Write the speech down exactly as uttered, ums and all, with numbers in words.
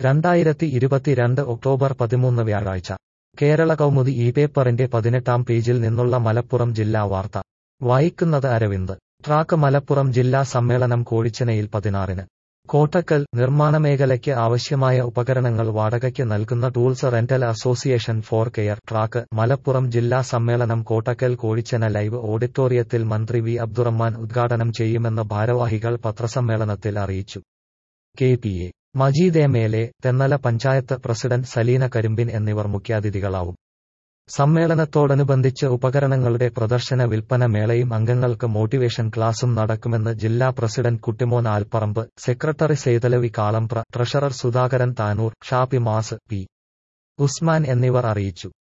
രണ്ടായിരത്തി ഇരുപത്തിരണ്ട് ഒക്ടോബർ പതിമൂന്ന് വ്യാഴാഴ്ച കേരള കൗമുദി ഈ പേപ്പറിന്റെ പതിനെട്ടാം പേജിൽ നിന്നുള്ള മലപ്പുറം ജില്ലാ വാർത്ത വായിക്കുന്നത് അരവിന്ദ്. ട്രാക്ക് മലപ്പുറം ജില്ലാ സമ്മേളനം കോഴിച്ചനയിൽ പതിനാറിന്. കോട്ടക്കൽ. നിർമ്മാണ മേഖലയ്ക്ക് ആവശ്യമായ ഉപകരണങ്ങൾ വാടകയ്ക്ക് നൽകുന്ന tools rental association for care track Malappuram ജില്ലാ സമ്മേളനം കോട്ടക്കൽ കോഴിച്ചന ലൈവ് ഓഡിറ്റോറിയത്തിൽ മന്ത്രി വി അബ്ദുറഹ്മാൻ ഉദ്ഘാടനം ചെയ്യുമെന്ന് ഭാരവാഹികൾ പത്രസമ്മേളനത്തിൽ അറിയിച്ചു. K P A Majeed M L A, Thennala panchayat president Saleena Karimbin എന്നിവർ മുഖ്യാതിഥികളാവും. സമ്മേളനത്തോടനുബന്ധിച്ച് ഉപകരണങ്ങളുടെ പ്രദർശന വിൽപ്പന മേളയും അംഗങ്ങൾക്ക് മോട്ടിവേഷൻ ക്ലാസും നടക്കുമെന്ന് ജില്ലാ president Kuttymon Alparamba, secretary Saidalavi Kalambra, treasurer Sudhakaran Tanur, Shappi Mas, P Usman എന്നിവർ അറിയിച്ചു.